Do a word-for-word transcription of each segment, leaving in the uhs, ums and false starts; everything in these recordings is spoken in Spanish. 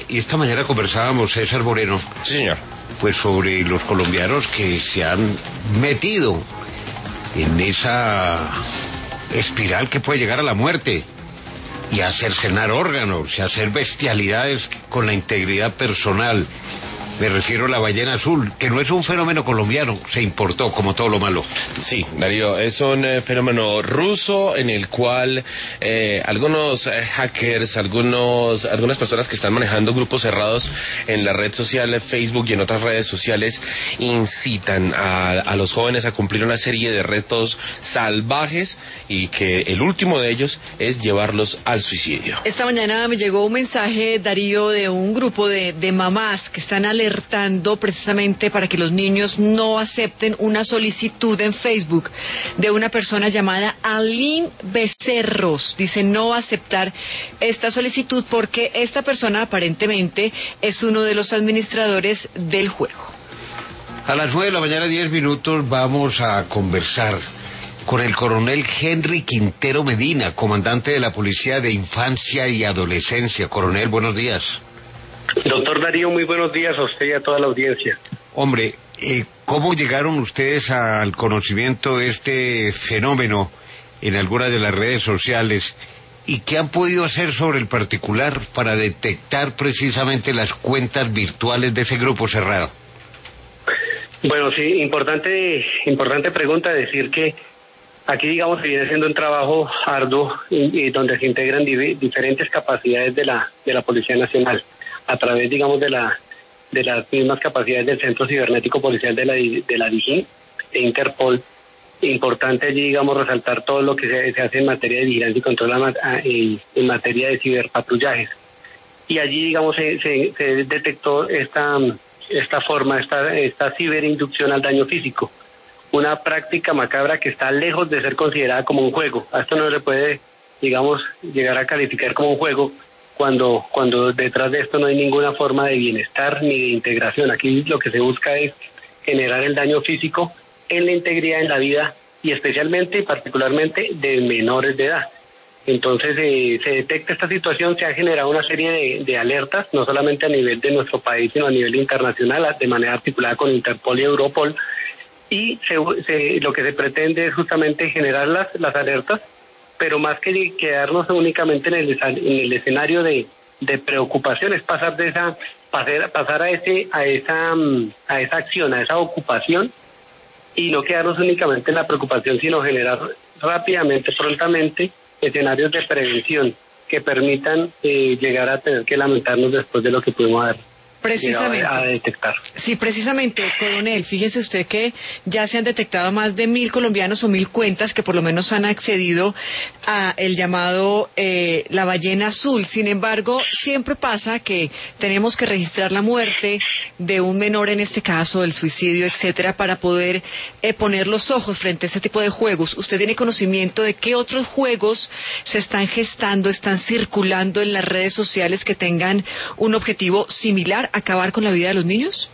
y esta mañana conversábamos, César Moreno, sí, señor, pues sobre los colombianos que se han metido en esa espiral que puede llegar a la muerte y a cercenar órganos y a hacer bestialidades con la integridad personal. Me refiero a la ballena azul, que no es un fenómeno colombiano, se importó como todo lo malo. Sí, Darío, es un eh, fenómeno ruso en el cual eh, algunos eh, hackers, algunos, algunas personas que están manejando grupos cerrados en la red social Facebook y en otras redes sociales incitan a, a los jóvenes a cumplir una serie de retos salvajes y que el último de ellos es llevarlos al suicidio. Esta mañana me llegó un mensaje, Darío, de un grupo de, de mamás que están alertando precisamente para que los niños no acepten una solicitud en Facebook de una persona llamada Aline Becerros. Dice no aceptar esta solicitud porque esta persona aparentemente es uno de los administradores del juego. A las nueve de la mañana, diez minutos, vamos a conversar con el coronel Henry Quintero Medina, comandante de la Policía de Infancia y Adolescencia. Coronel, buenos días. Doctor Darío, muy buenos días a usted y a toda la audiencia. Hombre, eh, ¿cómo llegaron ustedes al conocimiento de este fenómeno en algunas de las redes sociales? ¿Y qué han podido hacer sobre el particular para detectar precisamente las cuentas virtuales de ese grupo cerrado? Bueno, sí, importante, importante pregunta, decir que aquí, digamos, se viene haciendo un trabajo arduo y, y donde se integran di- diferentes capacidades de la, de la Policía Nacional, a través, digamos, de la de las mismas capacidades del Centro Cibernético Policial de la de la DIGIN e Interpol. Importante allí, digamos, resaltar todo lo que se, se hace en materia de vigilancia y control en, en materia de ciberpatrullajes. Y allí, digamos, se, se, se detectó esta esta forma, esta esta ciberinducción al daño físico, una práctica macabra que está lejos de ser considerada como un juego. A esto no se puede, digamos, llegar a calificar como un juego, cuando cuando detrás de esto no hay ninguna forma de bienestar ni de integración. Aquí lo que se busca es generar el daño físico en la integridad, en la vida, y especialmente y particularmente de menores de edad. Entonces eh, se detecta esta situación, se ha generado una serie de, de alertas, no solamente a nivel de nuestro país, sino a nivel internacional, de manera articulada con Interpol y Europol, y se, se, lo que se pretende es justamente generar las, las alertas, pero más que quedarnos únicamente en el, en el escenario de, de preocupación, es pasar de esa, pasar, pasar a ese, a esa, a esa acción, a esa ocupación, y no quedarnos únicamente en la preocupación, sino generar rápidamente, prontamente, escenarios de prevención que permitan eh, llegar a tener que lamentarnos después de lo que pudimos haber Precisamente. A detectar. Sí, precisamente, coronel, fíjese usted que ya se han detectado más de mil colombianos o mil cuentas que por lo menos han accedido a el llamado eh, la ballena azul. Sin embargo, siempre pasa que tenemos que registrar la muerte de un menor, en este caso, el suicidio, etcétera, para poder eh, poner los ojos frente a este tipo de juegos. ¿Usted tiene conocimiento de qué otros juegos se están gestando, están circulando en las redes sociales que tengan un objetivo similar? ¿Acabar con la vida de los niños?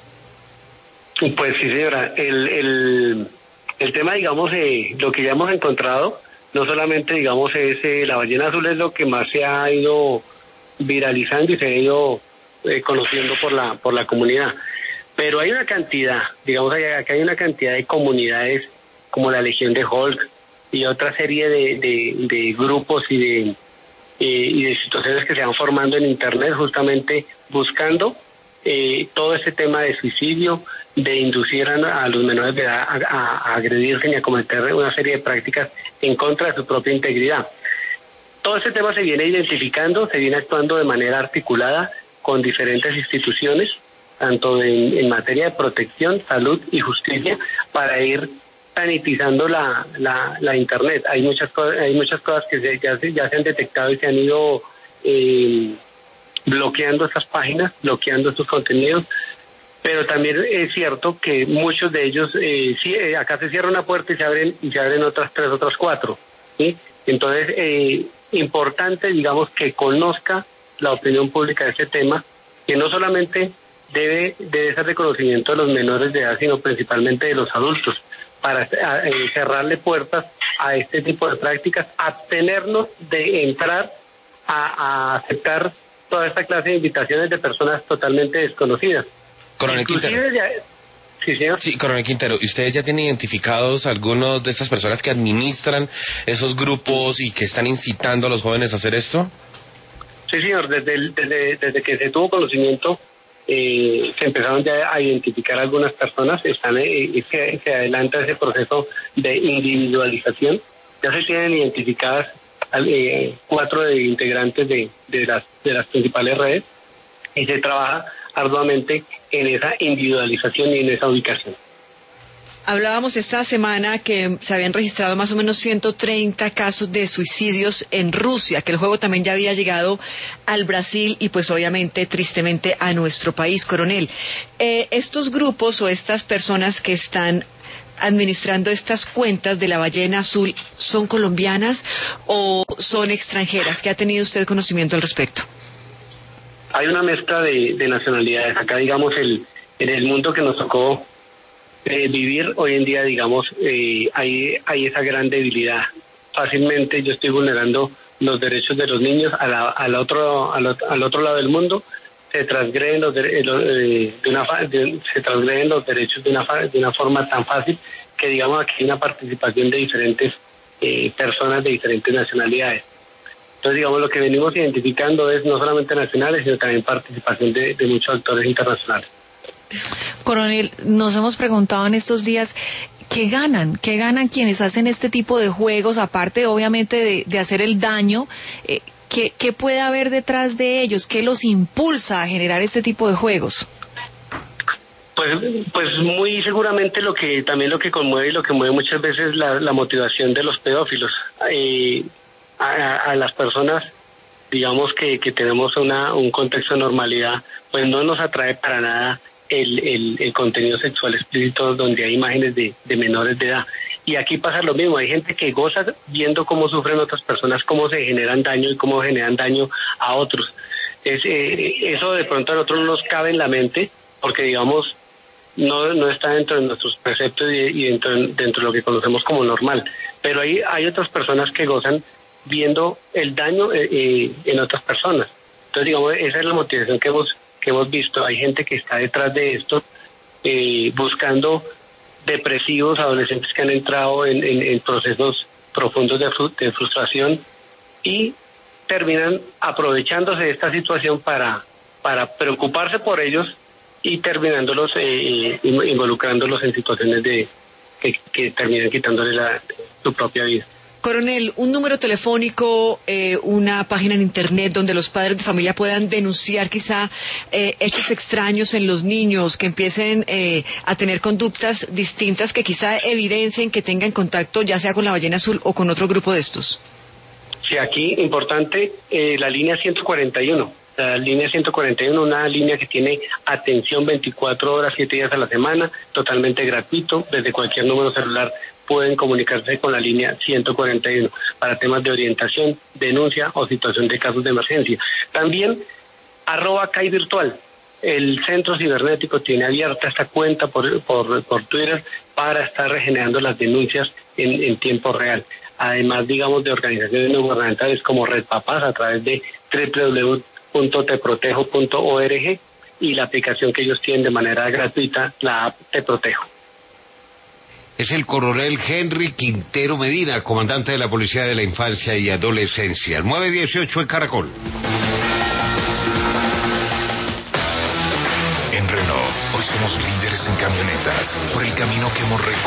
Pues sí, señora. El, el, el tema, digamos, eh, lo que ya hemos encontrado, no solamente, digamos, es eh, la ballena azul es lo que más se ha ido viralizando y se ha ido eh, conociendo por la por la comunidad. Pero hay una cantidad, digamos, acá hay una cantidad de comunidades como la Legión de Hulk y otra serie de, de, de grupos y de, eh, y de situaciones que se van formando en Internet justamente buscando Eh, todo este tema de suicidio, de inducir a, a los menores de edad a, a, a agredirse y a cometer una serie de prácticas en contra de su propia integridad. Todo este tema se viene identificando, se viene actuando de manera articulada con diferentes instituciones, tanto en, en materia de protección, salud y justicia, para ir sanitizando la, la, la Internet. Hay muchas cosas, hay muchas cosas que se, ya, se, ya se han detectado y se han ido eh, bloqueando estas páginas, bloqueando estos contenidos, pero también es cierto que muchos de ellos, eh, sí, eh, acá se cierra una puerta y se abren y se abren otras tres, otras cuatro, ¿sí? Entonces, eh, importante, digamos, que conozca la opinión pública de este tema, que no solamente debe, debe ser de conocimiento de los menores de edad, sino principalmente de los adultos, para eh, cerrarle puertas a este tipo de prácticas, abstenernos de entrar a, a aceptar toda esta clase de invitaciones de personas totalmente desconocidas. Coronel Quintero. Ya... Sí, señor. Sí, Coronel Quintero, ¿y ustedes ya tienen identificados algunos de estas personas que administran esos grupos y que están incitando a los jóvenes a hacer esto? Sí, señor, desde, el, desde, desde que se tuvo conocimiento, eh, se empezaron ya a identificar algunas personas, están eh, se, se adelanta ese proceso de individualización, ya se tienen identificadas eh, cuatro de integrantes de, de, las, de las principales redes, y se trabaja arduamente en esa individualización y en esa ubicación. Hablábamos esta semana que se habían registrado más o menos ciento treinta casos de suicidios en Rusia, que el juego también ya había llegado al Brasil y pues obviamente tristemente a nuestro país. Coronel, eh, estos grupos o estas personas que están administrando estas cuentas de la ballena azul, ¿son colombianas o son extranjeras? ¿Qué ha tenido usted conocimiento al respecto? Hay una mezcla de, de nacionalidades. Acá, digamos, el, en el mundo que nos tocó eh, vivir hoy en día, digamos, eh, hay, hay esa gran debilidad. Fácilmente yo estoy vulnerando los derechos de los niños a la, al otro al, al otro lado del mundo. Se transgreden los, de, de una de, se transgreden los derechos de una de una forma tan fácil que, digamos, aquí hay una participación de diferentes eh, personas de diferentes nacionalidades. Entonces, digamos, lo que venimos identificando es no solamente nacionales, sino también participación de, de muchos actores internacionales. Coronel, nos hemos preguntado en estos días, ¿qué ganan? ¿Qué ganan quienes hacen este tipo de juegos, aparte obviamente de, de hacer el daño? Eh, ¿qué, ¿Qué puede haber detrás de ellos? ¿Qué los impulsa a generar este tipo de juegos? Pues, pues muy seguramente lo que también lo que conmueve y lo que mueve muchas veces la, la motivación de los pedófilos. Eh, A, a las personas, digamos que, que tenemos una, un contexto de normalidad, pues no nos atrae para nada el, el, el contenido sexual explícito donde hay imágenes de, de menores de edad. Y aquí pasa lo mismo, hay gente que goza viendo cómo sufren otras personas, cómo se generan daño y cómo generan daño a otros. Es, eh, eso de pronto a nosotros no nos cabe en la mente, porque digamos, no, no está dentro de nuestros preceptos y, y dentro, dentro de lo que conocemos como normal. Pero hay, hay otras personas que gozan viendo el daño eh, eh, en otras personas. Entonces, digamos, esa es la motivación que hemos que hemos visto. Hay gente que está detrás de esto eh, buscando depresivos, adolescentes que han entrado en, en, en procesos profundos de, fru de frustración y terminan aprovechándose de esta situación para, para preocuparse por ellos y terminándolos, eh, involucrándolos en situaciones de que, que terminan quitándole la, su propia vida. Coronel, un número telefónico, eh, una página en internet donde los padres de familia puedan denunciar quizá eh, hechos extraños en los niños, que empiecen eh, a tener conductas distintas que quizá evidencien que tengan contacto ya sea con la ballena azul o con otro grupo de estos. Sí, aquí importante eh, la línea ciento cuarenta y uno. La línea ciento cuarenta y uno, una línea que tiene atención veinticuatro horas, siete días a la semana, totalmente gratuito, desde cualquier número celular pueden comunicarse con la línea ciento cuarenta y uno para temas de orientación, denuncia o situación de casos de emergencia. También, arroba C A I Virtual, el Centro Cibernético tiene abierta esta cuenta por, por, por Twitter para estar regenerando las denuncias en, en tiempo real. Además, digamos, de organizaciones no gubernamentales como Red Papás a través de doble u doble u doble u punto te protejo punto org y la aplicación que ellos tienen de manera gratuita, la app Te Protejo. Es el coronel Henry Quintero Medina, comandante de la Policía de la Infancia y Adolescencia. nueve dieciocho en Caracol. En Renault, hoy somos líderes en camionetas por el camino que hemos recorrido.